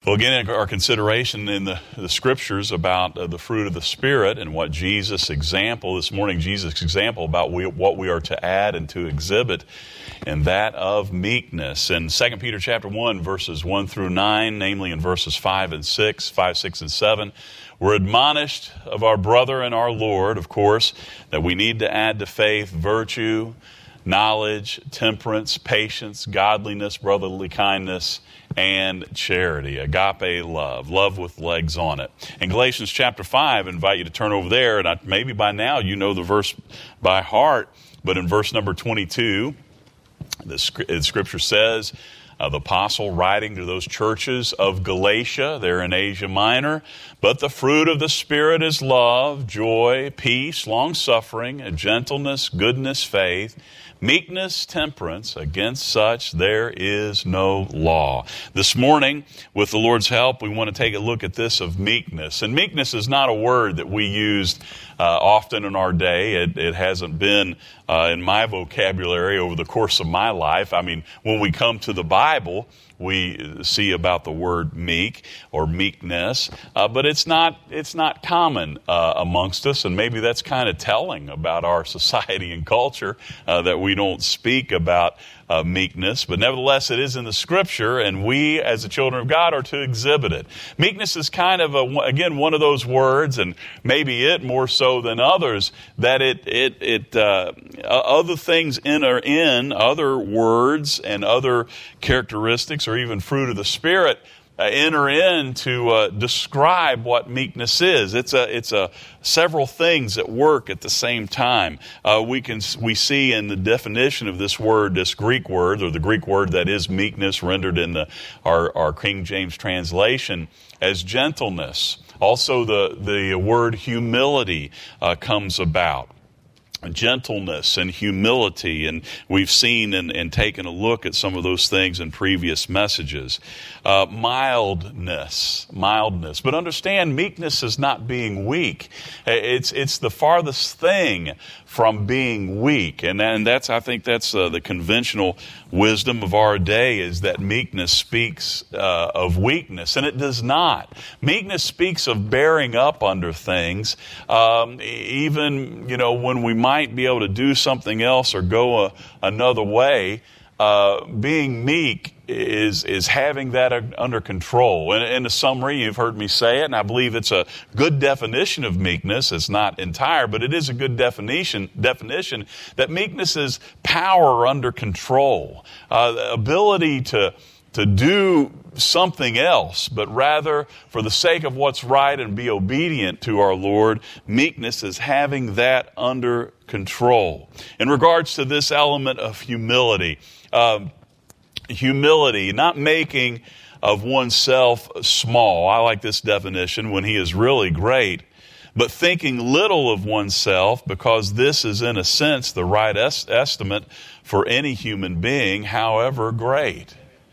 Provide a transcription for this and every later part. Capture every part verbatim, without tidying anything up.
Well, again, our consideration in the, the scriptures about uh, the fruit of the Spirit and what Jesus' example, this morning, Jesus' example about we, what we are to add and to exhibit, and that of meekness. In Second Peter chapter one, verses one through nine, namely in verses five and six, five, six, and seven, we're admonished of our brother and our Lord, of course, that we need to add to faith virtue, knowledge, temperance, patience, godliness, brotherly kindness, and charity, agape love, love with legs on it. In Galatians chapter five, I invite you to turn over there, and I, maybe by now you know the verse by heart, but in verse number twenty-two, the, the scripture says, uh, the apostle writing to those churches of Galatia, they're in Asia Minor, but the fruit of the Spirit is love, joy, peace, long-suffering, gentleness, goodness, faith, meekness, temperance. Against such there is no law. This morning, with the Lord's help, we want to take a look at this of meekness. And meekness is not a word that we used uh, often in our day. It, it hasn't been uh, in my vocabulary over the course of my life. I mean, when we come to the Bible, we see about the word meek or meekness, uh, but it's not it's not common uh, amongst us, and maybe that's kind of telling about our society and culture uh, that we don't speak about uh, meekness. But nevertheless, it is in the Scripture, and we, as the children of God, are to exhibit it. Meekness is kind of a, again one of those words, and maybe it more so than others, that it it it uh, other things enter in, other words and other characteristics, or even fruit of the Spirit, uh, enter in to uh, describe what meekness is. It's a it's a several things at work at the same time. Uh, we can we see in the definition of this word, this Greek word, or the Greek word that is meekness, rendered in the our our King James translation as gentleness. Also, the the word humility uh, comes about. Gentleness and humility, and we've seen and, and taken a look at some of those things in previous messages. Uh, mildness, mildness. But understand, meekness is not being weak. It's it's the farthest thing from being weak, and and that's I think that's uh, the conventional wisdom of our day, is that meekness speaks uh, of weakness, and it does not. Meekness speaks of bearing up under things, um, even you know when we might be able to do something else or go a, another way. Uh, being meek is is having that under control. In, in a summary, you've heard me say it, and I believe it's a good definition of meekness. It's not entire, but it is a good definition. Definition that meekness is power under control, uh, the ability to to do something else, but rather for the sake of what's right and be obedient to our Lord. Meekness is having that under control. In regards to this element of humility, um, humility, not making of oneself small. I like this definition, when he is really great, but thinking little of oneself, because this is in a sense the right est- estimate for any human being, however great.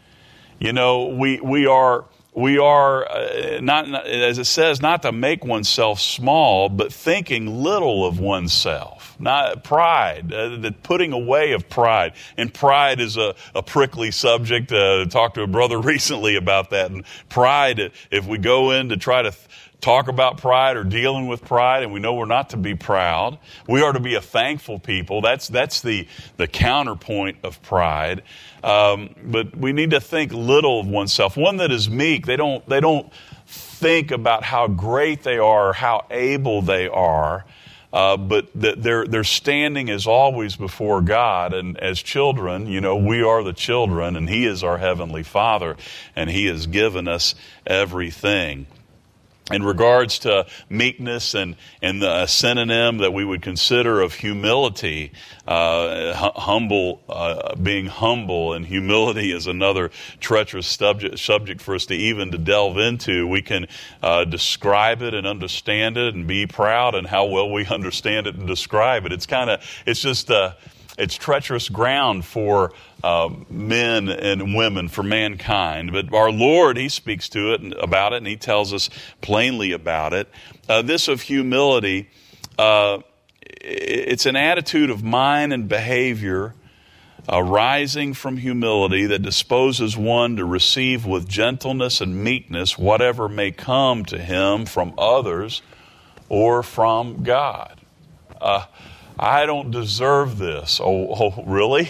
You know, we we are we are uh, not, not, as it says, not to make oneself small, but thinking little of oneself. Not pride, uh, the putting away of pride. And pride is a, a prickly subject. Uh, I talked to a brother recently about that. And pride, if we go in to try to th- talk about pride or dealing with pride, and we know we're not to be proud, we are to be a thankful people. That's that's the the counterpoint of pride. Um, but we need to think little of oneself. One that is meek, they don't they don't think about how great they are or how able they are, uh, but that their their standing is always before God. And as children, you know, we are the children, and He is our Heavenly Father, and He has given us everything. In regards to meekness and, and the synonym that we would consider of humility, uh, humble, uh, being humble, and humility is another treacherous subject, subject for us to even to delve into. We can uh, describe it and understand it and be proud in how well we understand it and describe it. It's kind of, it's just, uh, it's treacherous ground for uh, men and women, for mankind. But our Lord, He speaks to it and about it, and He tells us plainly about it. Uh, this of humility, uh, it's an attitude of mind and behavior arising from humility that disposes one to receive with gentleness and meekness whatever may come to him from others or from God. Uh, I don't deserve this. Oh, oh really?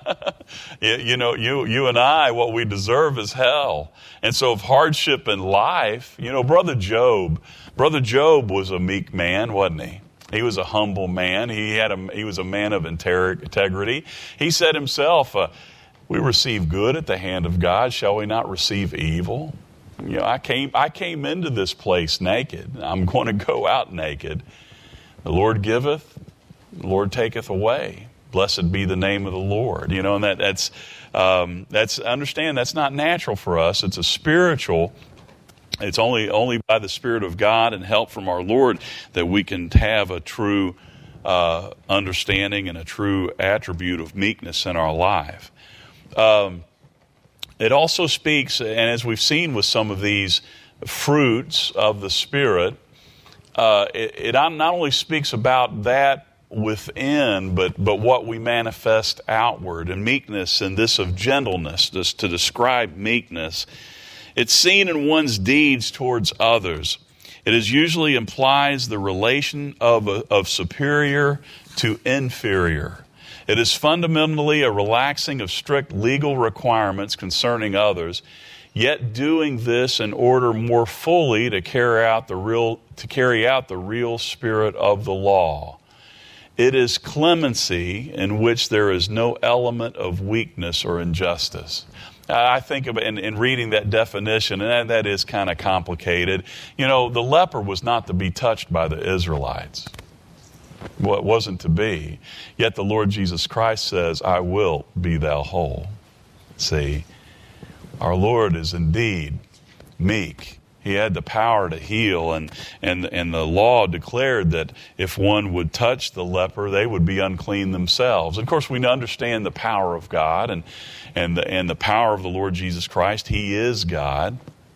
you, you know, you you and I, what we deserve is hell. And so if hardship in life, you know, Brother Job, Brother Job was a meek man, wasn't he? He was a humble man. He had a, he was a man of integrity. He said himself, uh, we receive good at the hand of God. Shall we not receive evil? You know, I came, I came into this place naked. I'm going to go out naked. The Lord giveth, the Lord taketh away. Blessed be the name of the Lord. You know, and that, that's, um, that's, understand that's not natural for us. It's a spiritual. It's only only by the Spirit of God and help from our Lord that we can have a true uh, understanding and a true attribute of meekness in our life. Um, it also speaks, and as we've seen with some of these fruits of the Spirit, uh, it, it not only speaks about that within, but but what we manifest outward. And meekness, and this of gentleness, just to describe meekness, it's seen in one's deeds towards others. It is usually implies the relation of, of superior to inferior. It is fundamentally a relaxing of strict legal requirements concerning others, yet doing this in order more fully to carry out the real to carry out the real spirit of the law. It is clemency in which there is no element of weakness or injustice. I think of in, in reading that definition, and that, that is kind of complicated. You know, the leper was not to be touched by the Israelites. Well, it wasn't to be. Yet the Lord Jesus Christ says, I will be thou whole. See, our Lord is indeed meek. He had the power to heal, and, and, and the law declared that if one would touch the leper, they would be unclean themselves. Of course, we understand the power of God and, and, the, and the power of the Lord Jesus Christ. He is God.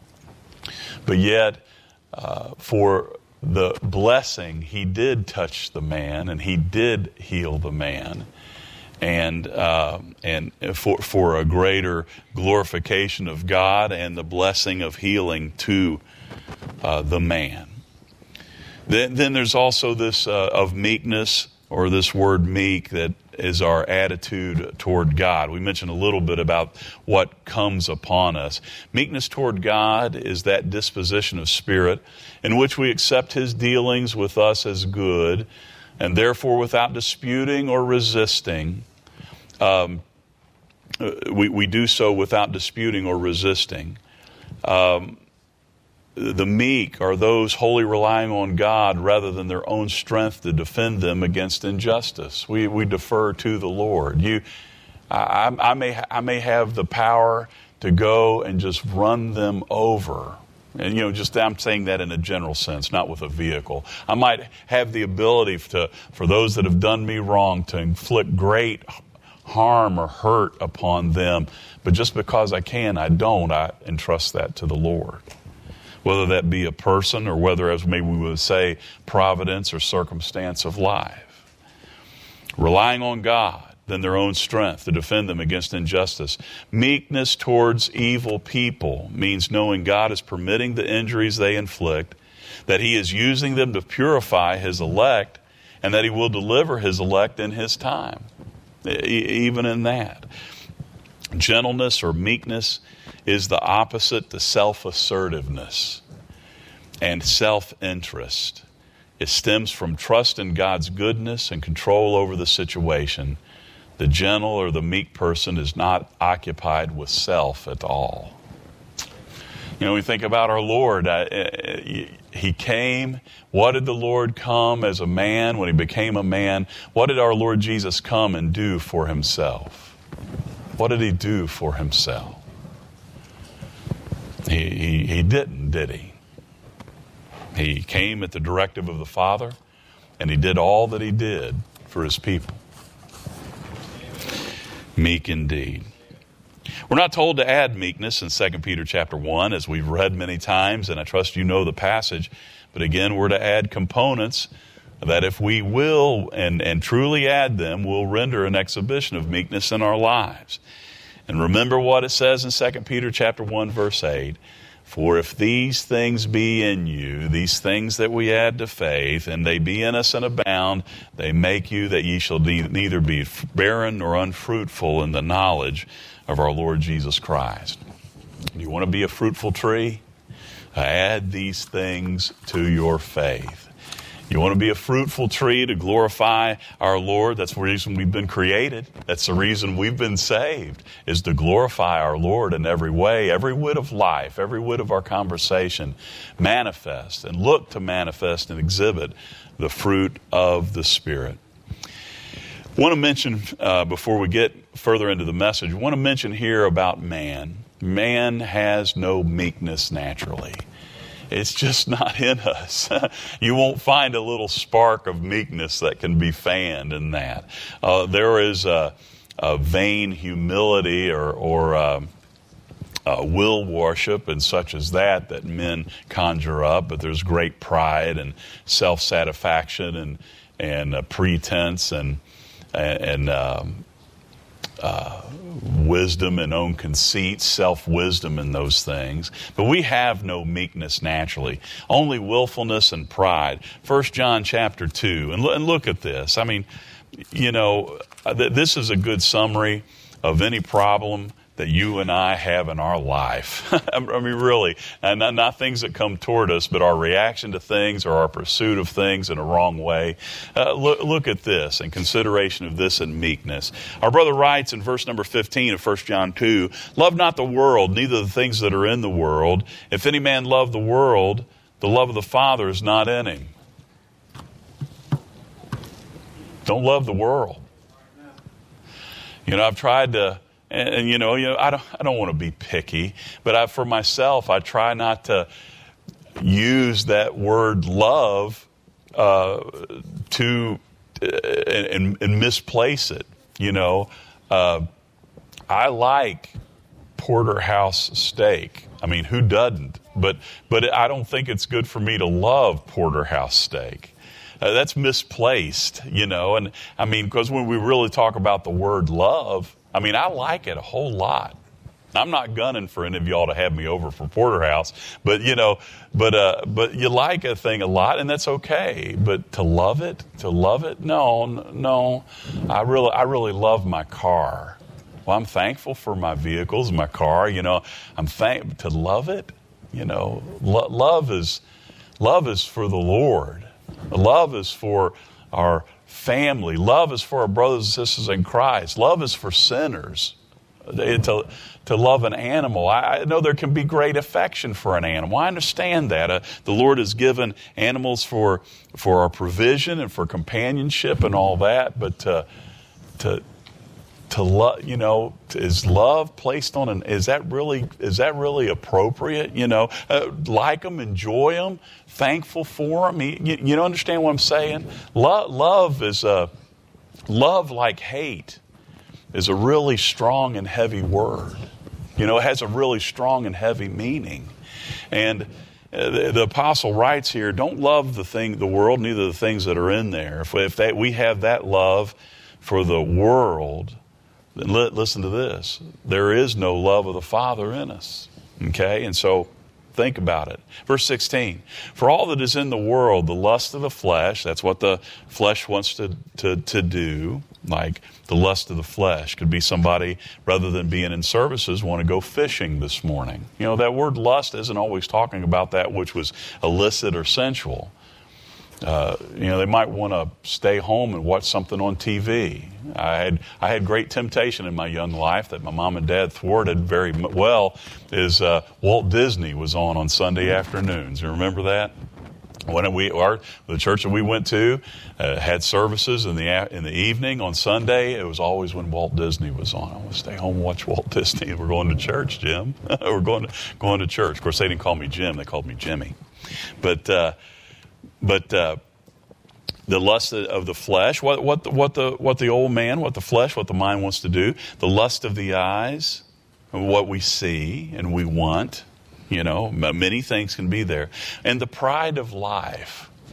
But yet, uh, for the blessing, He did touch the man, and He did heal the man. And uh, and for for a greater glorification of God and the blessing of healing to uh, the man. Then, then there's also this uh, of meekness, or this word meek, that is our attitude toward God. We mentioned a little bit about what comes upon us. Meekness toward God is that disposition of spirit in which we accept His dealings with us as good, and therefore without disputing or resisting. Um, we, we do so without disputing or resisting. Um, the meek are those wholly relying on God rather than their own strength to defend them against injustice. We we defer to the Lord. You, I, I may I may have the power to go and just run them over. And, you know, just I'm saying that in a general sense, not with a vehicle. I might have the ability to, for those that have done me wrong, to inflict great harm or hurt upon them. But just because I can, I don't. I entrust that to the Lord. Whether that be a person, or whether, as maybe we would say, providence or circumstance of life. Relying on God than their own strength to defend them against injustice. Meekness towards evil people means knowing God is permitting the injuries they inflict, that He is using them to purify His elect, and that He will deliver His elect in His time. Even in that. Gentleness or meekness is the opposite to self-assertiveness and self-interest. It stems from trust in God's goodness and control over the situation. The gentle or the meek person is not occupied with self at all. You know, we think about our Lord. Uh, he came. What did the Lord come as a man when He became a man? What did our Lord Jesus come and do for Himself? What did He do for Himself? He, he, he didn't, did He? He came at the directive of the Father, and He did all that He did for His people. Meek indeed. We're not told to add meekness in Second Peter chapter one, as we've read many times, and I trust you know the passage. But again, we're to add components that if we will and, and truly add them, will render an exhibition of meekness in our lives. And remember what it says in Second Peter chapter one, verse eight. For if these things be in you, these things that we add to faith, and they be in us and abound, they make you that ye shall ne- neither be barren nor unfruitful in the knowledge of our Lord Jesus Christ. Do you want to be a fruitful tree? Add these things to your faith. You want to be a fruitful tree to glorify our Lord? That's the reason we've been created. That's the reason we've been saved, is to glorify our Lord in every way. Every whit of life, every whit of our conversation, manifest and look to manifest and exhibit the fruit of the Spirit. I want to mention, uh, before we get further into the message, I want to mention here about man. Man has no meekness naturally. It's just not in us. You won't find a little spark of meekness that can be fanned in that. Uh, there is a, a vain humility or, or uh, uh, will worship and such as that that men conjure up, but there's great pride and self-satisfaction and and uh, pretense and and um, uh, wisdom and own conceit, self-wisdom in those things. But we have no meekness naturally, only willfulness and pride. First John chapter two, and, and look at this. I mean, you know, th- this is a good summary of any problem that you and I have in our life. I mean, really, and not, not things that come toward us, but our reaction to things or our pursuit of things in a wrong way. Uh, look, look at this in consideration of this and meekness. Our brother writes in verse number fifteen of First John two, love not the world, neither the things that are in the world. If any man love the world, the love of the Father is not in him. Don't love the world. You know, I've tried to, and, and you know, you know, I don't, I don't want to be picky, but I, for myself, I try not to use that word love uh, to uh, and, and misplace it. You know, uh, I like porterhouse steak. I mean, who doesn't? But but I don't think it's good for me to love porterhouse steak. Uh, that's misplaced, you know, and I mean, because when we really talk about the word love, I mean, I like it a whole lot. I'm not gunning for any of y'all to have me over for porterhouse, but you know, but uh, but you like a thing a lot, and that's okay. But to love it, to love it, no, no. I really, I really love my car. Well, I'm thankful for my vehicles, my car. You know, I'm thank to love it. You know, lo- love is love is for the Lord. Love is for our family. Love is for our brothers and sisters in Christ. Love is for sinners. To, to love an animal. I, I know there can be great affection for an animal. I understand that. Uh, the Lord has given animals for for our provision and for companionship and all that. But uh, to to love, you know, is love placed on an? Is that really is that really appropriate? You know, uh, like them, enjoy them, thankful for them. You, you, you understand what I'm saying? Love, love is a love like hate is a really strong and heavy word. You know, it has a really strong and heavy meaning. And uh, the, the apostle writes here, don't love the thing, the world, neither the things that are in there. If, if that, we have that love for the world, then li- listen to this. There is no love of the Father in us. Okay? And so think about it. Verse sixteen, for all that is in the world, the lust of the flesh, that's what the flesh wants to, to, to do, like the lust of the flesh. Could be somebody, rather than being in services, want to go fishing this morning. You know, that word lust isn't always talking about that which was illicit or sensual. Uh, you know, they might want to stay home and watch something on T V. I had I had great temptation in my young life that my mom and dad thwarted very well. Is uh, Walt Disney was on on Sunday afternoons. You remember that? When we our the church that we went to uh, had services in the in the evening on Sunday. It was always when Walt Disney was on. I want to stay home and watch Walt Disney. We're going to church, Jim. We're going to going to church. Of course, they didn't call me Jim; they called me Jimmy. But. Uh, But uh, the lust of the flesh, what what the, what the what the old man, what the flesh, what the mind wants to do, the lust of the eyes, what we see and we want, you know, many things can be there, and the pride of life.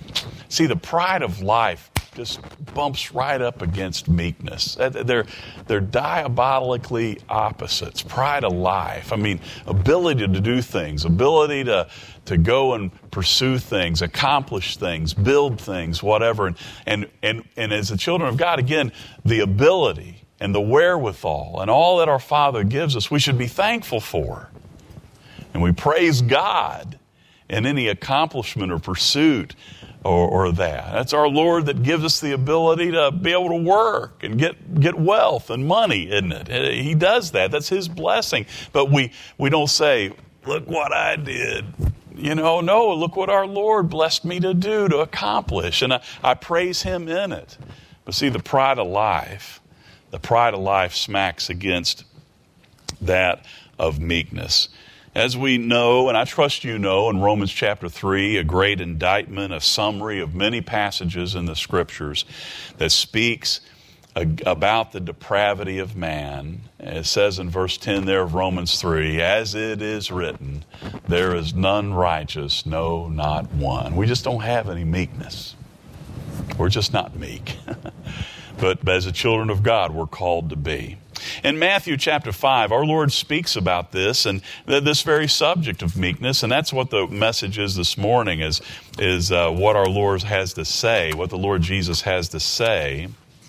See, the pride of life just bumps right up against meekness. They're, they're diabolically opposites. Pride of life. I mean, ability to do things, ability to, to go and pursue things, accomplish things, build things, whatever. And, and, and, and as the children of God, again, the ability and the wherewithal and all that our Father gives us, we should be thankful for. And we praise God in any accomplishment or pursuit or, or that. That's our Lord that gives us the ability to be able to work and get, get wealth and money, isn't it? He does that. That's His blessing. But we, we don't say, look what I did. You know, no, look what our Lord blessed me to do, to accomplish. And I, I praise Him in it. But see, the pride of life, the pride of life smacks against that of meekness. As we know, and I trust you know, in Romans chapter three, a great indictment, a summary of many passages in the Scriptures that speaks about the depravity of man. It says in verse ten there of Romans three, as it is written, there is none righteous, no, not one. We just don't have any meekness. We're just not meek. But as the children of God, we're called to be. In Matthew chapter five, our Lord speaks about this and this very subject of meekness, and that's what the message is this morning, is, is uh, what our Lord has to say, what the Lord Jesus has to say,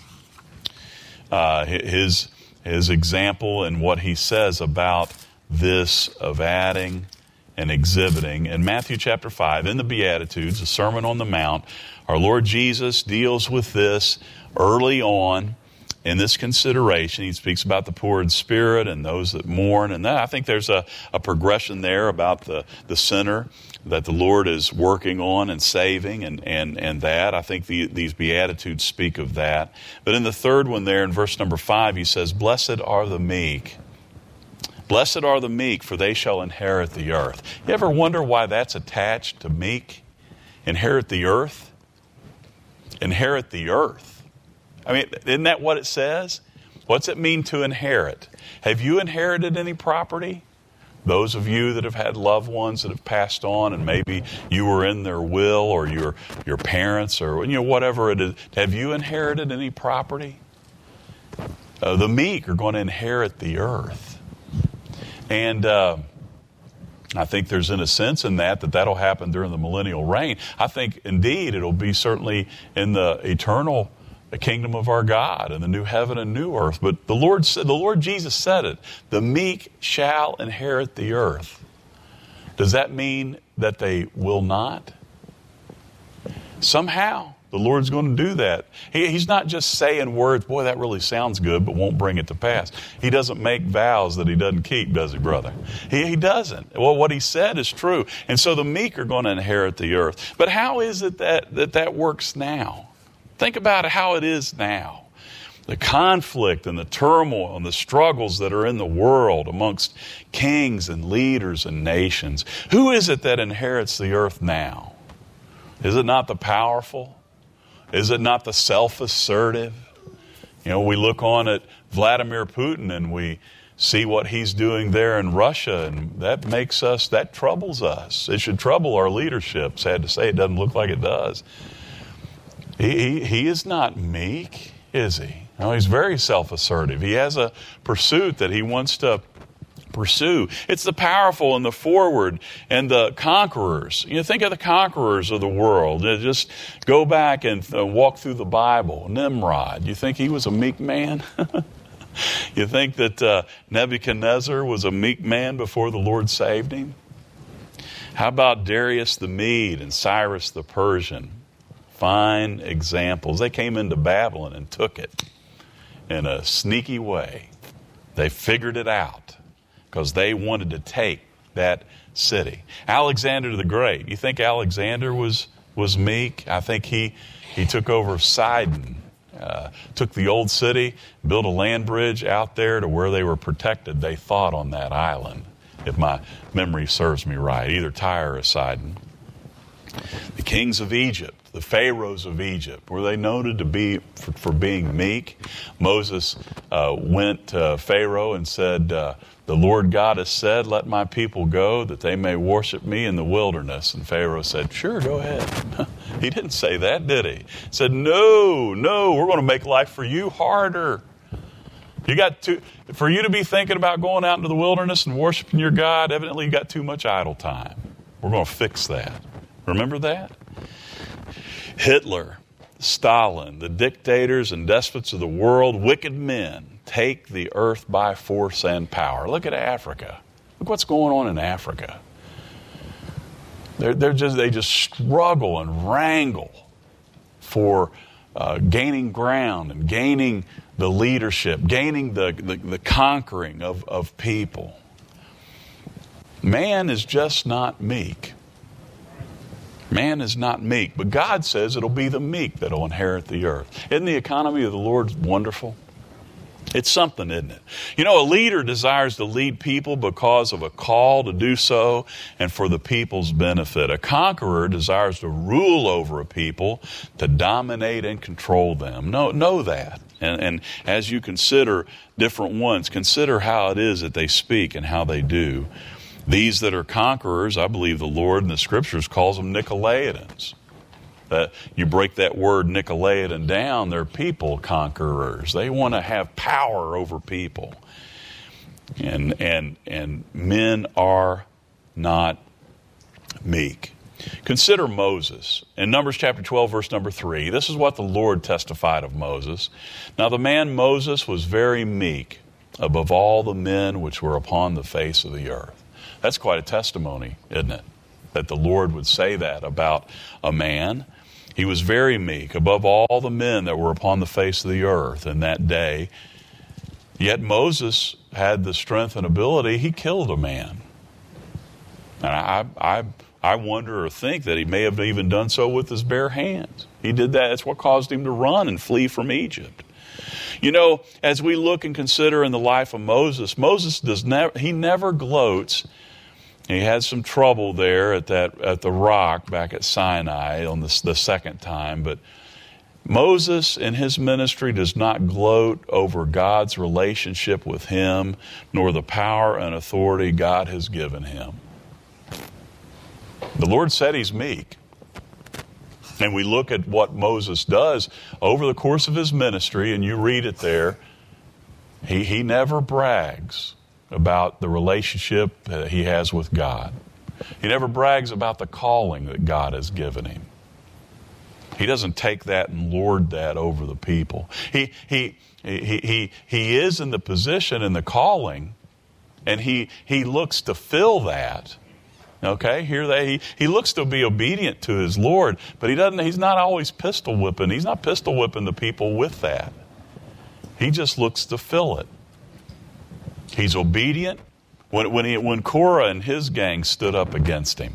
uh, his, his example and what He says about this of adding and exhibiting. In Matthew chapter five, in the Beatitudes, the Sermon on the Mount, our Lord Jesus deals with this early on in this consideration. He speaks about the poor in spirit and those that mourn. And that, I think there's a, a progression there about the, the sinner that the Lord is working on and saving and, and, and that. I think the, these Beatitudes speak of that. But in the third one there, in verse number five, He says, blessed are the meek. Blessed are the meek, for they shall inherit the earth. You ever wonder why that's attached to meek? Inherit the earth? Inherit the earth. I mean, isn't that what it says? What's it mean to inherit? Have you inherited any property? Those of you that have had loved ones that have passed on and maybe you were in their will, or your your parents, or you know whatever it is, have you inherited any property? Uh, the meek are going to inherit the earth. And uh, I think there's in a sense in that that that'll happen during the millennial reign. I think indeed it'll be certainly in the eternal the kingdom of our God and the new heaven and new earth. But the Lord said, the Lord Jesus said it, the meek shall inherit the earth. Does that mean that they will not? Somehow the Lord's going to do that. He, he's not just saying words, boy, that really sounds good, but won't bring it to pass. He doesn't make vows that He doesn't keep, does He, brother? He, he doesn't. Well, what He said is true. And so the meek are going to inherit the earth. But how is it that that, that works now? Think about how it is now. The conflict and the turmoil and the struggles that are in the world amongst kings and leaders and nations. Who is it that inherits the earth now? Is it not the powerful? Is it not the self-assertive? You know, we look on at Vladimir Putin and we see what he's doing there in Russia, and that makes us, that troubles us. It should trouble our leadership. Sad to say, it doesn't look like it does. He, he, he is not meek, is he? No, he's very self-assertive. He has a pursuit that he wants to pursue. It's the powerful and the forward and the conquerors. You know, think of the conquerors of the world. Just go back and uh, walk through the Bible. Nimrod, you think he was a meek man? You think that uh, Nebuchadnezzar was a meek man before the Lord saved him? How about Darius the Mede and Cyrus the Persian? Fine examples. They came into Babylon and took it in a sneaky way. They figured it out because they wanted to take that city. Alexander the Great. You think Alexander was, was meek? I think he, he took over Sidon, uh, took the old city, built a land bridge out there to where they were protected, they thought, on that island, if my memory serves me right, either Tyre or Sidon. The kings of Egypt, the pharaohs of Egypt, were they noted to be for, for being meek? Moses uh, went to Pharaoh and said, uh, the Lord God has said, let my people go that they may worship me in the wilderness. And Pharaoh said, sure, go ahead. He didn't say that, did he? He said, no, no, we're going to make life for you harder. You got to, for you to be thinking about going out into the wilderness and worshiping your God, evidently you got too much idle time. We're going to fix that. Remember that? Hitler, Stalin, the dictators and despots of the world, wicked men, take the earth by force and power. Look at Africa. Look what's going on in Africa. They're, they're just, they just struggle and wrangle for uh, gaining ground and gaining the leadership, gaining the, the, the conquering of, of people. Man is just not meek. Man is not meek, but God says it'll be the meek that'll inherit the earth. Isn't the economy of the Lord wonderful? It's something, isn't it? You know, a leader desires to lead people because of a call to do so and for the people's benefit. A conqueror desires to rule over a people, to dominate and control them. Know, know that. And, and as you consider different ones, consider how it is that they speak and how they do. These that are conquerors, I believe the Lord in the Scriptures calls them Nicolaitans. Uh, you break that word Nicolaitan down, they're people conquerors. They want to have power over people. And, and, and men are not meek. Consider Moses. In Numbers chapter twelve, verse number three, this is what the Lord testified of Moses. Now the man Moses was very meek above all the men which were upon the face of the earth. That's quite a testimony, isn't it? That the Lord would say that about a man. He was very meek above all the men that were upon the face of the earth in that day. Yet Moses had the strength and ability. He killed a man. And I, I, I wonder or think that he may have even done so with his bare hands. He did that. That's what caused him to run and flee from Egypt. You know, as we look and consider in the life of Moses, Moses does never, he never gloats. He had some trouble there at that at the rock back at Sinai on the, the second time. But Moses in his ministry does not gloat over God's relationship with him, nor the power and authority God has given him. The Lord said he's meek. And we look at what Moses does over the course of his ministry, and you read it there. He, he never brags about the relationship that he has with God. He never brags about the calling that God has given him. He doesn't take that and lord that over the people. He, he, he, he, he is in the position and the calling, and he, he looks to fill that. Okay, here they he, he looks to be obedient to his Lord, but he doesn't. He's not always pistol whipping. He's not pistol whipping the people with that. He just looks to fill it. He's obedient. When when he when Korah and his gang stood up against him,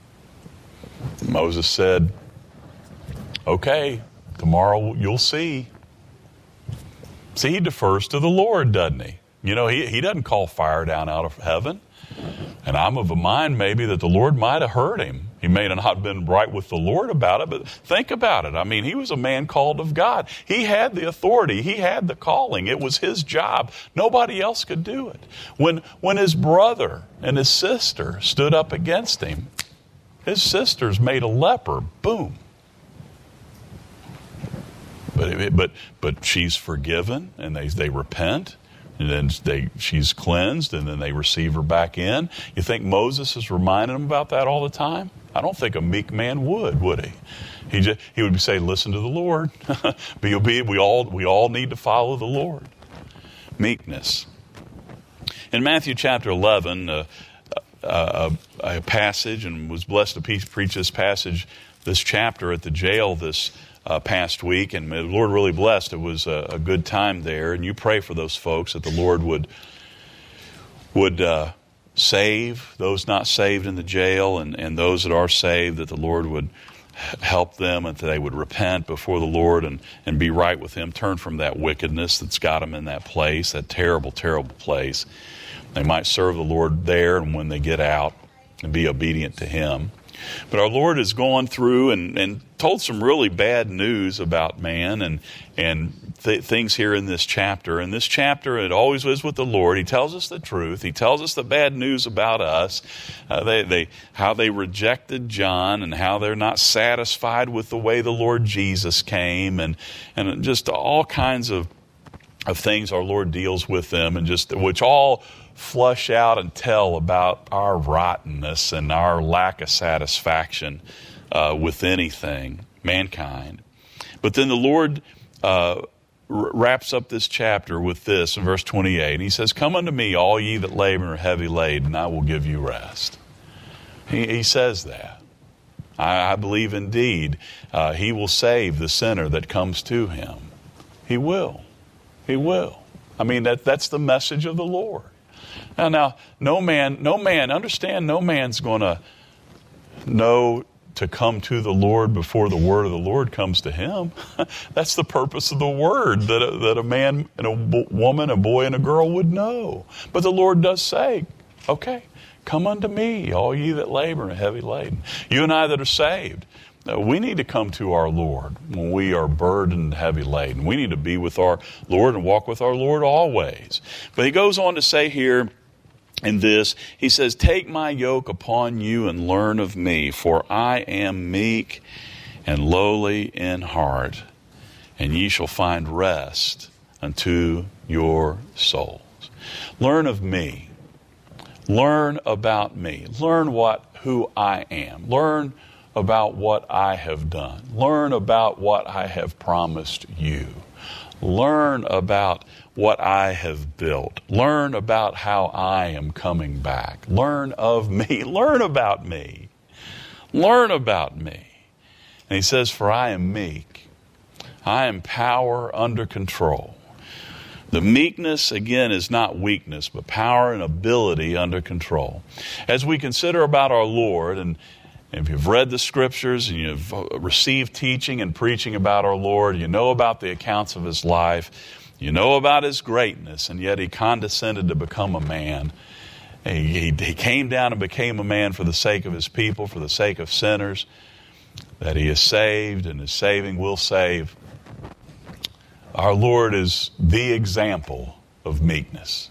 Moses said, "Okay, tomorrow you'll see." See, he defers to the Lord, doesn't he? You know, he he doesn't call fire down out of heaven. And I'm of a mind maybe that the Lord might have heard him. He may have not been right with the Lord about it, but think about it. I mean, he was a man called of God. He had the authority. He had the calling. It was his job. Nobody else could do it. When, when his brother and his sister stood up against him, his sisters made a leper. Boom. But, but, but she's forgiven, and they, they repent. And then they, she's cleansed, and then they receive her back in. You think Moses is reminding them about that all the time? I don't think a meek man would, would he? He just, he would say, "Listen to the Lord. Be obedient. We all we all need to follow the Lord." Meekness. In Matthew chapter eleven, uh, uh, a passage, and was blessed to preach this passage, this chapter at the jail this Uh, past week, and the Lord really blessed. It was a, a good time there, and you pray for those folks that the Lord would would uh, save those not saved in the jail, and, and those that are saved, that the Lord would help them and that they would repent before the Lord and, and be right with Him, turn from that wickedness that's got them in that place, that terrible, terrible place. They might serve the Lord there, and when they get out, and be obedient to Him. But our Lord has gone through and, and told some really bad news about man and and th- things here in this chapter. In this chapter, it always is with the Lord. He tells us the truth. He tells us the bad news about us, uh, they, they, how they rejected John and how they're not satisfied with the way the Lord Jesus came, and, and just all kinds of, of things our Lord deals with them, and just which all flush out and tell about our rottenness and our lack of satisfaction uh, with anything, mankind. But then the Lord uh, r- wraps up this chapter with this in verse twenty-eight. And he says, "Come unto me, all ye that labor and are heavy laden, and I will give you rest." He, he says that. I, I believe indeed uh, he will save the sinner that comes to him. He will. He will. I mean, that that's the message of the Lord. Now, now, no man, no man, understand, no man's going to know to come to the Lord before the word of the Lord comes to him. That's the purpose of the word, that a, that a man and a b- woman, a boy and a girl would know. But the Lord does say, okay, come unto me, all ye that labor and are heavy laden. You and I that are saved, uh, we need to come to our Lord when we are burdened and heavy laden. We need to be with our Lord and walk with our Lord always. But he goes on to say here, in this, he says, "Take my yoke upon you and learn of me, for I am meek and lowly in heart, and ye shall find rest unto your souls." Learn of me. Learn about me. Learn what who I am. Learn about what I have done. Learn about what I have promised you. Learn about what I have built. Learn about how I am coming back. Learn of me. Learn about me. Learn about me. And he says, "For I am meek. I am power under control." The meekness, again, is not weakness, but power and ability under control. As we consider about our Lord, and if you've read the scriptures and you've received teaching and preaching about our Lord, you know about the accounts of his life, you know about his greatness, and yet he condescended to become a man. He, he, he came down and became a man for the sake of his people, for the sake of sinners, that he is saved and is saving will save. Our Lord is the example of meekness.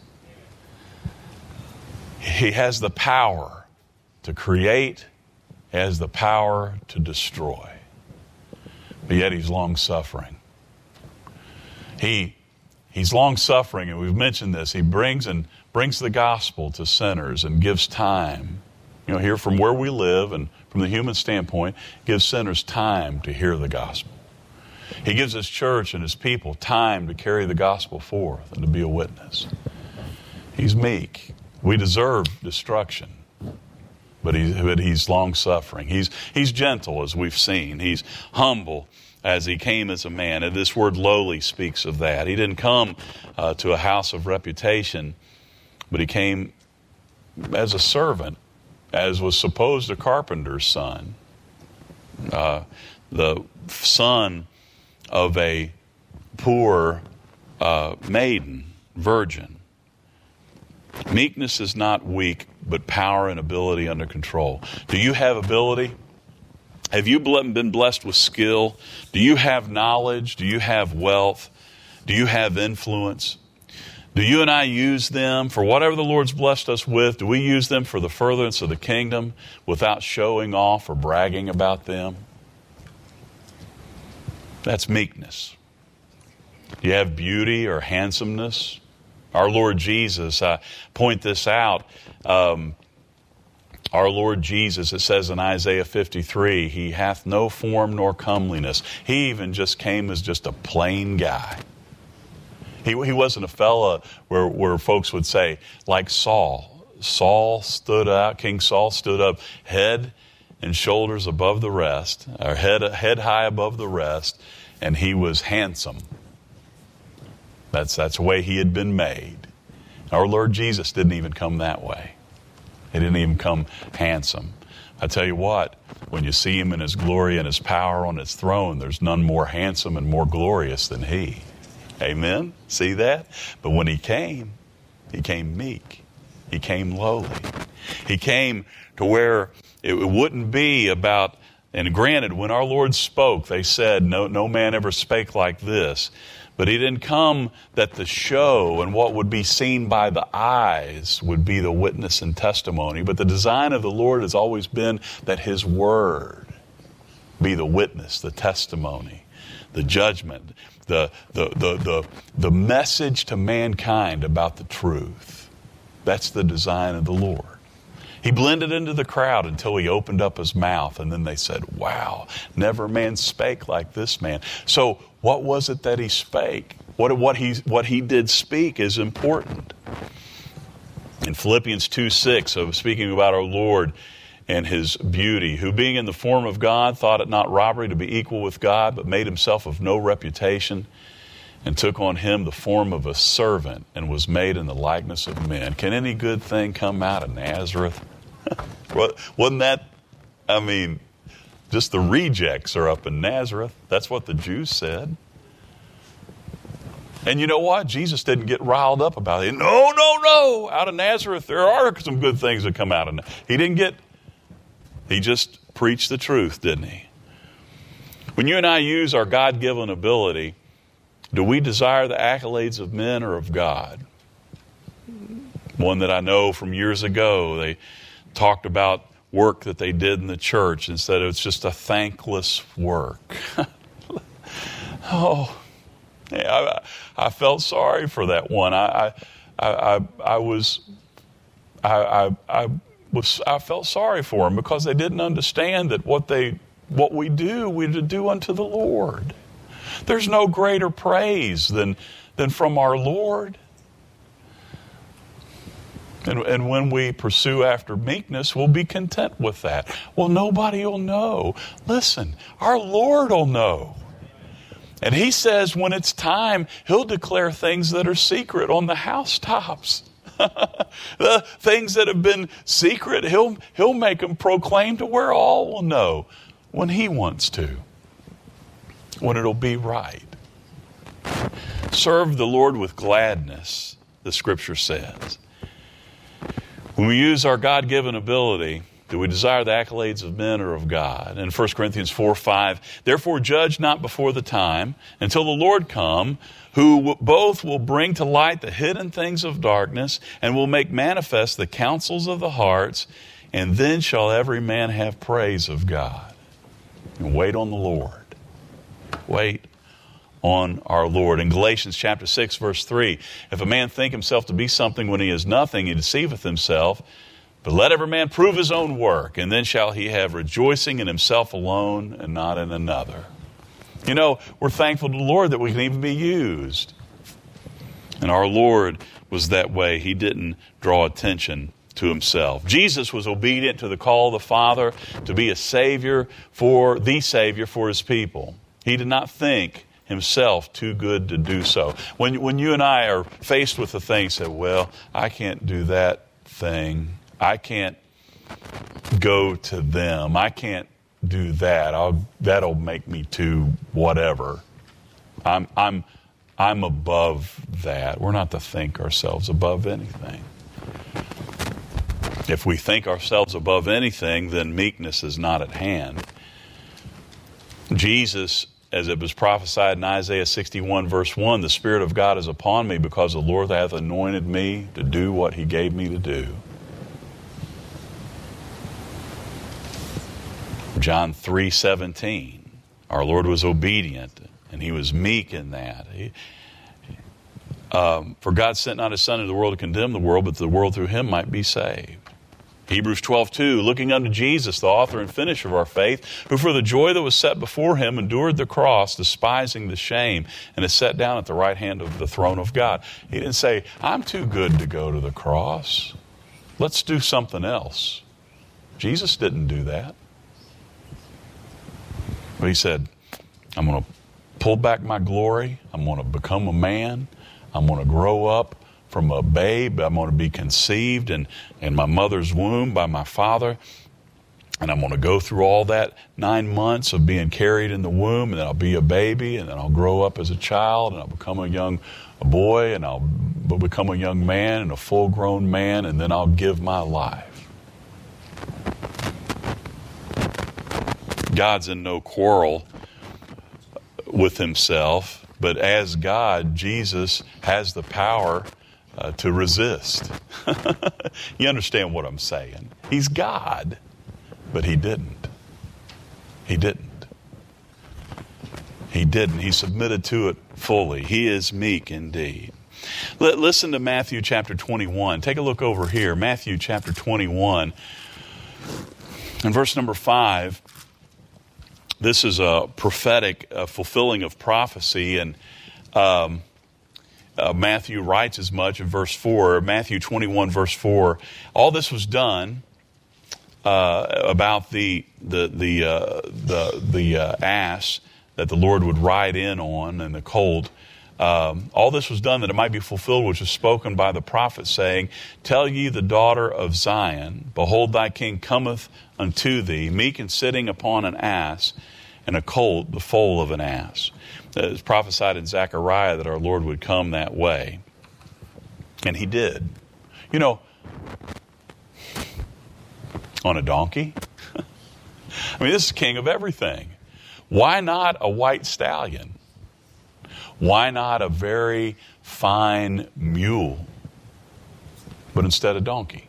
He has the power to create, has the power to destroy. But yet he's long-suffering. He, he's long-suffering, and we've mentioned this. He brings and brings the gospel to sinners and gives time. You know, here from where we live and from the human standpoint, gives sinners time to hear the gospel. He gives his church and his people time to carry the gospel forth and to be a witness. He's meek. We deserve destruction. But, he, but he's long-suffering. He's, he's gentle, as we've seen. He's humble, as he came as a man. And this word lowly speaks of that. He didn't come uh, to a house of reputation, but he came as a servant, as was supposed a carpenter's son, uh, the son of a poor uh, maiden, virgin. Meekness is not weak, but power and ability under control. Do you have ability? Have you been blessed with skill? Do you have knowledge? Do you have wealth? Do you have influence? Do you and I use them for whatever the Lord's blessed us with? Do we use them for the furtherance of the kingdom without showing off or bragging about them? That's meekness. Do you have beauty or handsomeness? Our Lord Jesus, I point this out. Um, our Lord Jesus, it says in Isaiah fifty-three, he hath no form nor comeliness. He even just came as just a plain guy. He, he wasn't a fella where, where folks would say, like Saul. Saul stood out, King Saul stood up head and shoulders above the rest, or head, head high above the rest, and he was handsome. That's, that's the way he had been made. Our Lord Jesus didn't even come that way. He didn't even come handsome. I tell you what, when you see him in his glory and his power on his throne, there's none more handsome and more glorious than he. Amen? See that? But when he came, he came meek. He came lowly. He came to where it wouldn't be about, and granted, when our Lord spoke, they said, no, no man ever spake like this. But he didn't come that the show and what would be seen by the eyes would be the witness and testimony. But the design of the Lord has always been that his word be the witness, the testimony, the judgment, the, the, the, the, the message to mankind about the truth. That's the design of the Lord. He blended into the crowd until he opened up his mouth, and then they said, wow, never man spake like this man. So what was it that he spake? What, what, he, what he did speak is important. In Philippians two six, so speaking about our Lord and his beauty, who being in the form of God, thought it not robbery to be equal with God, but made himself of no reputation, and took on him the form of a servant, and was made in the likeness of men. Can any good thing come out of Nazareth? Wasn't that, I mean, just the rejects are up in Nazareth. That's what the Jews said. And you know what? Jesus didn't get riled up about it. No, no, no. Out of Nazareth, there are some good things that come out of Nazareth. He didn't get, he just preached the truth, didn't he? When you and I use our God-given ability, do we desire the accolades of men or of God? One that I know from years ago, they talked about work that they did in the church and said it's just a thankless work. oh, yeah, I, I felt sorry for that one. I, I, I, I was, I, I, I was, I felt sorry for them because they didn't understand that what they, what we do, we to do unto the Lord. There's no greater praise than, than from our Lord. And, and when we pursue after meekness, we'll be content with that. Well, nobody will know. Listen, our Lord will know. And he says when it's time, he'll declare things that are secret on the housetops. The things that have been secret, he'll, he'll make them proclaim to where all will know when he wants to, when it'll be right. Serve the Lord with gladness, the scripture says. When we use our God-given ability, do we desire the accolades of men or of God? In First Corinthians four five, therefore judge not before the time, until the Lord come, who both will bring to light the hidden things of darkness, and will make manifest the counsels of the hearts, and then shall every man have praise of God. And wait on the Lord. Wait on our Lord. In Galatians chapter six, verse three, if a man think himself to be something when he is nothing, he deceiveth himself. But let every man prove his own work, and then shall he have rejoicing in himself alone and not in another. You know, we're thankful to the Lord that we can even be used. And our Lord was that way. He didn't draw attention to himself. Jesus was obedient to the call of the Father to be a Savior for, the Savior for his people. He did not think himself too good to do so. When, when you and I are faced with the thing, say, well, I can't do that thing. I can't go to them. I can't do that. I'll, that'll make me too whatever. I'm, I'm, I'm above that. We're not to think ourselves above anything. If we think ourselves above anything, then meekness is not at hand. Jesus, as it was prophesied in Isaiah sixty-one, verse one, the Spirit of God is upon me because the Lord hath anointed me to do what he gave me to do. John three seventeen, our Lord was obedient and he was meek in that. He, um, for God sent not his Son into the world to condemn the world, but the world through him might be saved. Hebrews twelve two, looking unto Jesus, the author and finisher of our faith, who for the joy that was set before him endured the cross, despising the shame, and is set down at the right hand of the throne of God. He didn't say, I'm too good to go to the cross. Let's do something else. Jesus didn't do that. But he said, I'm going to pull back my glory. I'm going to become a man. I'm going to grow up from a babe. I'm going to be conceived in, in my mother's womb by my father. And I'm going to go through all that nine months of being carried in the womb. And then I'll be a baby. And then I'll grow up as a child. And I'll become a young a boy. And I'll become a young man and a full-grown man. And then I'll give my life. God's in no quarrel with himself, but as God, Jesus has the power uh, to resist. You understand what I'm saying? He's God, but he didn't. He didn't. He didn't. He submitted to it fully. He is meek indeed. L- listen to Matthew chapter twenty-one. Take a look over here. Matthew chapter twenty-one. In verse number five, this is a prophetic uh, fulfilling of prophecy, and um, uh, Matthew writes as much in verse four. Matthew twenty-one, verse four. All this was done uh, about the the the uh, the the uh, ass that the Lord would ride in on, and the colt. Um, all this was done that it might be fulfilled, which was spoken by the prophet, saying, "Tell ye the daughter of Zion, behold, thy king cometh unto thee, meek and sitting upon an ass, and a colt, the foal of an ass." It was prophesied in Zechariah that our Lord would come that way. And he did. You know, on a donkey. I mean, this is king of everything. Why not a white stallion? Why not a very fine mule? But instead a donkey.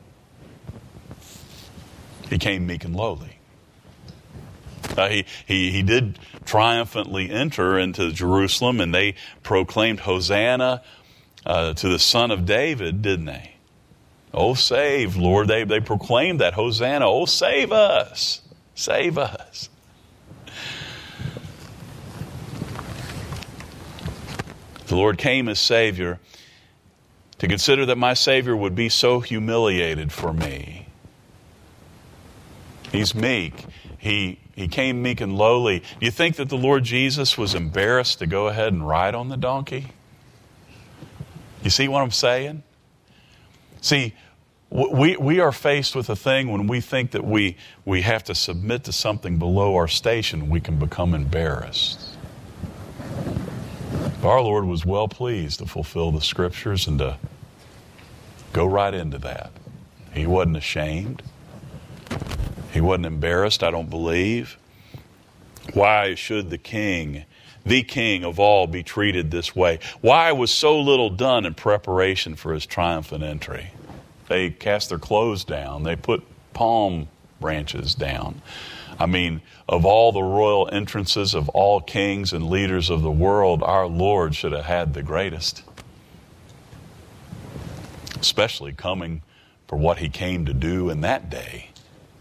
He came meek and lowly. Uh, he, he, he did triumphantly enter into Jerusalem, and they proclaimed Hosanna uh, to the Son of David, didn't they? Oh, save, Lord. They, they proclaimed that, Hosanna. Oh, save us. Save us. The Lord came as Savior to consider that my Savior would be so humiliated for me. He's meek. He, he came meek and lowly. Do you think that the Lord Jesus was embarrassed to go ahead and ride on the donkey? You see what I'm saying? See, we, we are faced with a thing when we think that we, we have to submit to something below our station, we can become embarrassed. Our Lord was well pleased to fulfill the Scriptures and to go right into that. He wasn't ashamed. He wasn't embarrassed, I don't believe. Why should the king, the king of all, be treated this way? Why was so little done in preparation for his triumphant entry? They cast their clothes down. They put palm branches down. I mean, of all the royal entrances of all kings and leaders of the world, our Lord should have had the greatest. Especially coming for what he came to do in that day.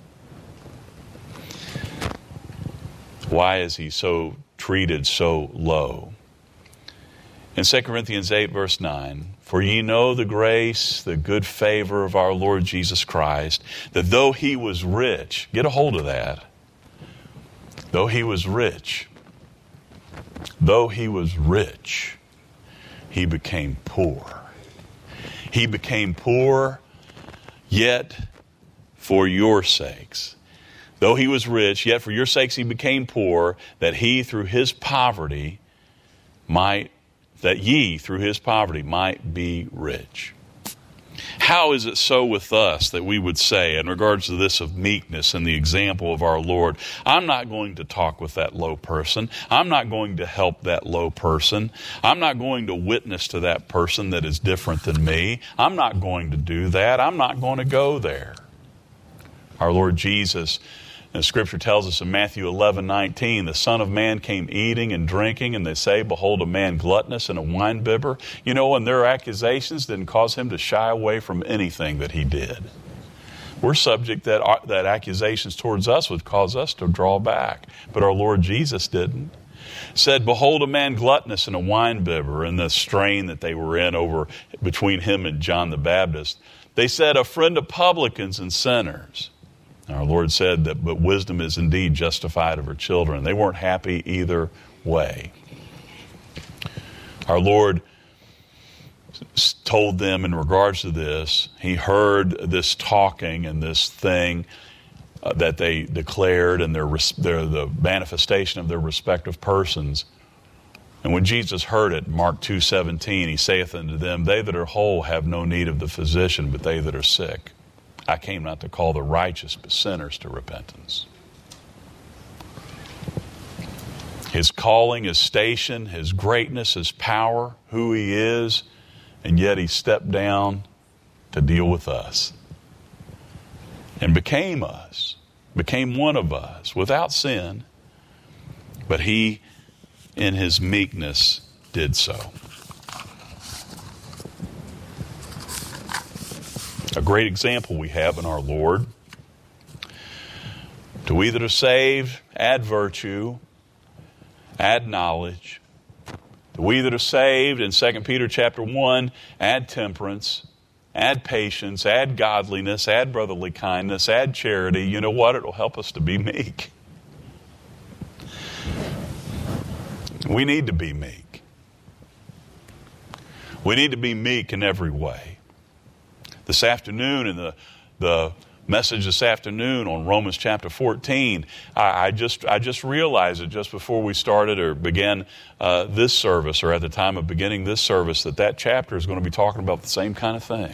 Why is he so treated so low? In Second Corinthians eight, verse nine, "For ye know the grace, the good favor of our Lord Jesus Christ, that though he was rich," get a hold of that, though he was rich, though he was rich, he became poor. He became poor, yet for your sakes. Though he was rich, yet for your sakes he became poor, that he through his poverty might, that ye through his poverty might be rich. How is it so with us that we would say, in regards to this of meekness and the example of our Lord, I'm not going to talk with that low person. I'm not going to help that low person. I'm not going to witness to that person that is different than me. I'm not going to do that. I'm not going to go there. Our Lord Jesus, and Scripture tells us in Matthew eleven nineteen, the Son of Man came eating and drinking, and they say, behold, a man gluttonous and a winebibber. You know, and their accusations didn't cause him to shy away from anything that he did. We're subject that, that accusations towards us would cause us to draw back. But our Lord Jesus didn't. Said, behold, a man gluttonous and a winebibber, in the strain that they were in over between him and John the Baptist. They said, a friend of publicans and sinners. Our Lord said that, but wisdom is indeed justified of her children. They weren't happy either way. Our Lord told them in regards to this, he heard this talking and this thing uh, that they declared and their, their the manifestation of their respective persons. And when Jesus heard it, Mark two seventeen, he saith unto them, they that are whole have no need of the physician, but they that are sick. I came not to call the righteous, but sinners to repentance. His calling, His station, His greatness, His power, who He is, and yet He stepped down to deal with us and became us, became one of us without sin, but He, in His meekness, did so. A great example we have in our Lord. To we that are saved, add virtue, add knowledge. To we that are saved, in Second Peter chapter one, add temperance, add patience, add godliness, add brotherly kindness, add charity. You know what? It'll help us to be meek. We need to be meek. We need to be meek in every way. This afternoon, in the, the message this afternoon on Romans chapter fourteen, I, I just I just realized it just before we started or began uh, this service, or at the time of beginning this service, that that chapter is going to be talking about the same kind of thing.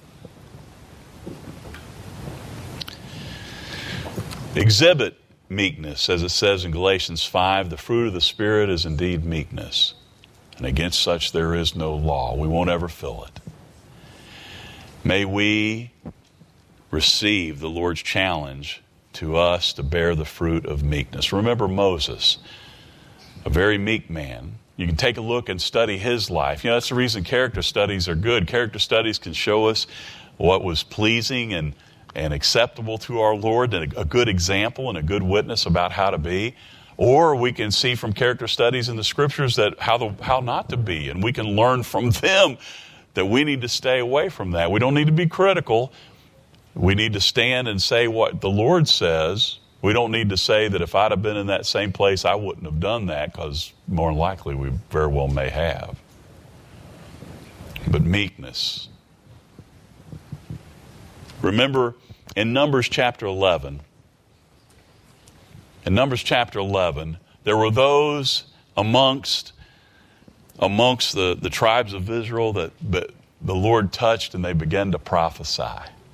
Exhibit meekness, as it says in Galatians five, the fruit of the Spirit is indeed meekness, and against such there is no law. We won't ever fill it. May we receive the Lord's challenge to us to bear the fruit of meekness. Remember Moses, a very meek man. You can take a look and study his life. You know, that's the reason character studies are good. Character studies can show us what was pleasing and, and acceptable to our Lord, and a, a good example and a good witness about how to be. Or we can see from character studies in the Scriptures that how the, how not to be, and we can learn from them that we need to stay away from that. We don't need to be critical. We need to stand and say what the Lord says. We don't need to say that if I'd have been in that same place, I wouldn't have done that, because more than likely we very well may have. But meekness. Remember in Numbers chapter eleven, in Numbers chapter eleven, there were those amongst amongst the, the tribes of Israel that, that the Lord touched, and they began to prophesy.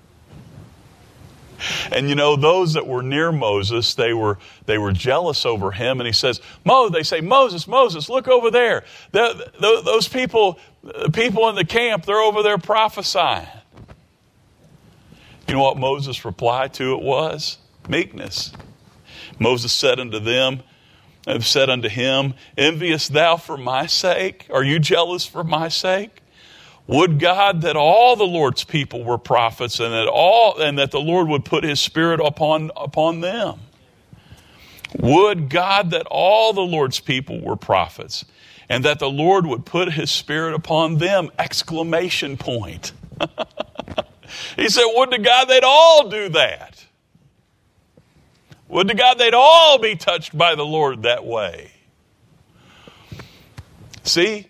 And you know, those that were near Moses, they were they were jealous over him. And he says, Mo, they say, Moses, Moses, look over there. The, the, those people, the people in the camp, they're over there prophesying. You know what Moses' reply to it was? Meekness. Moses said unto them, have said unto him, enviest thou for my sake? Are you jealous for my sake? Would God that all the Lord's people were prophets, and that all and that the Lord would put His Spirit upon upon them. Would God that all the Lord's people were prophets, and that the Lord would put His Spirit upon them! Exclamation point. He said, would to God they'd all do that. Would to God they'd all be touched by the Lord that way. See?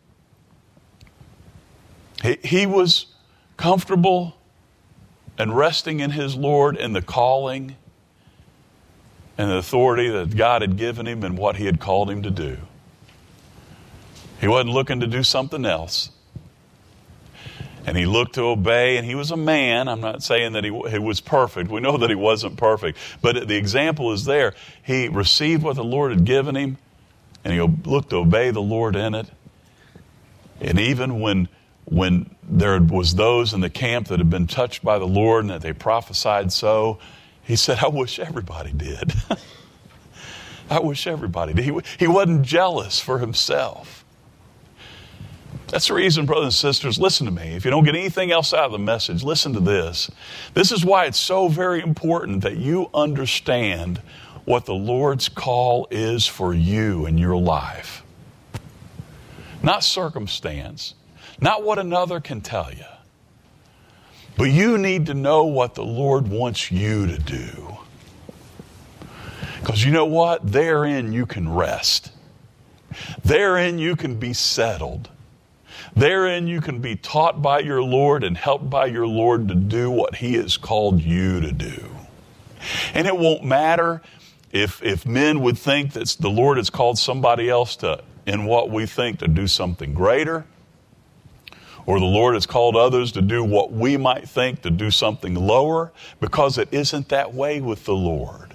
He, he was comfortable and resting in his Lord and the calling and the authority that God had given him and what He had called him to do. He wasn't looking to do something else. And he looked to obey, and he was a man. I'm not saying that he, he was perfect. We know that he wasn't perfect. But the example is there. He received what the Lord had given him, and he looked to obey the Lord in it. And even when, when there was those in the camp that had been touched by the Lord and that they prophesied so, he said, I wish everybody did. I wish everybody did. He, he wasn't jealous for himself. That's the reason, brothers and sisters, listen to me. If you don't get anything else out of the message, listen to this. This is why it's so very important that you understand what the Lord's call is for you in your life. Not circumstance, not what another can tell you. But you need to know what the Lord wants you to do. Because you know what? Therein you can rest. Therein you can be settled. Therein you can be taught by your Lord and helped by your Lord to do what He has called you to do. And it won't matter if, if men would think that the Lord has called somebody else to, in what we think, to do something greater, or the Lord has called others to do what we might think to do something lower, because it isn't that way with the Lord.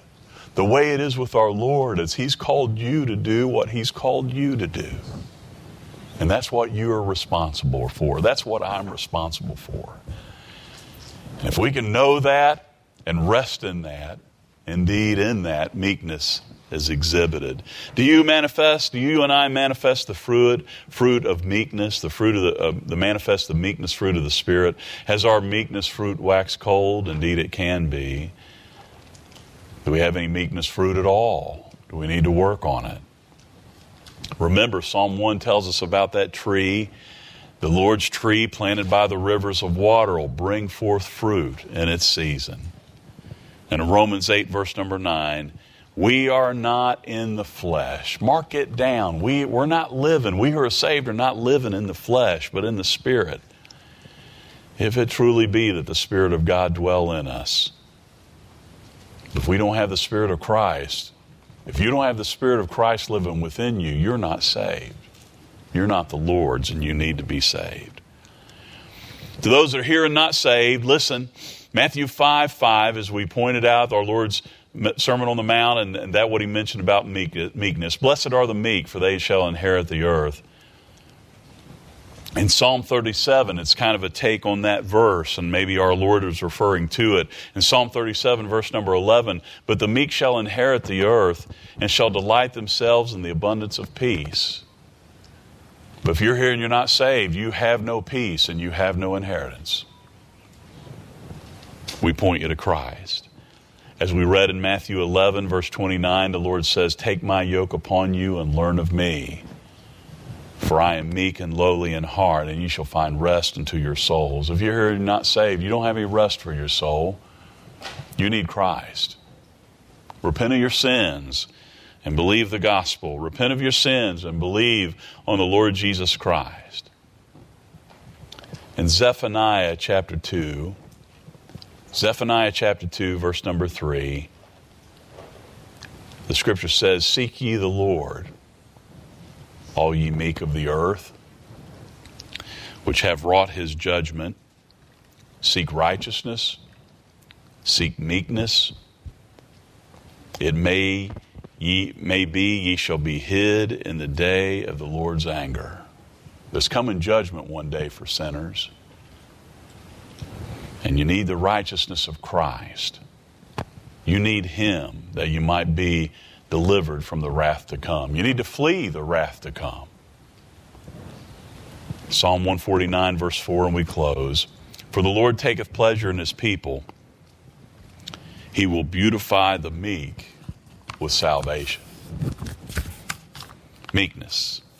The way it is with our Lord is He's called you to do what He's called you to do. And that's what you are responsible for. That's what I'm responsible for. And if we can know that and rest in that, indeed in that, meekness is exhibited. Do you manifest, do you and I manifest the fruit fruit of meekness, the fruit of the, uh, the manifest the meekness fruit of the Spirit? Has our meekness fruit waxed cold? Indeed it can be. Do we have any meekness fruit at all? Do we need to work on it? Remember, Psalm one tells us about that tree. The Lord's tree planted by the rivers of water will bring forth fruit in its season. And in Romans eight, verse number nine, we are not in the flesh. Mark it down. We, we're not living. We who are saved are not living in the flesh, but in the Spirit. If it truly be that the Spirit of God dwell in us. If we don't have the Spirit of Christ, if you don't have the Spirit of Christ living within you, you're not saved. You're not the Lord's, and you need to be saved. To those that are here and not saved, listen, Matthew five five, as we pointed out, our Lord's Sermon on the Mount, and, and that what He mentioned about meek, meekness. Blessed are the meek, for they shall inherit the earth. In Psalm thirty-seven, it's kind of a take on that verse, and maybe our Lord is referring to it. In Psalm thirty-seven, verse number eleven, but the meek shall inherit the earth and shall delight themselves in the abundance of peace. But if you're here and you're not saved, you have no peace and you have no inheritance. We point you to Christ. As we read in Matthew eleven, verse twenty-nine, the Lord says, take my yoke upon you and learn of me. For I am meek and lowly in heart, and you shall find rest unto your souls. If you're here and not saved, you don't have any rest for your soul. You need Christ. Repent of your sins and believe the gospel. Repent of your sins and believe on the Lord Jesus Christ. In Zephaniah chapter two, Zephaniah chapter two, verse number three, the scripture says, seek ye the Lord, all ye meek of the earth, which have wrought His judgment. Seek righteousness, seek meekness. It may ye may be ye shall be hid in the day of the Lord's anger. There's coming judgment one day for sinners. And you need the righteousness of Christ. You need Him that you might be delivered from the wrath to come. You need to flee the wrath to come. Psalm one forty-nine, verse four, and we close. For the Lord taketh pleasure in His people. He will beautify the meek with salvation. Meekness.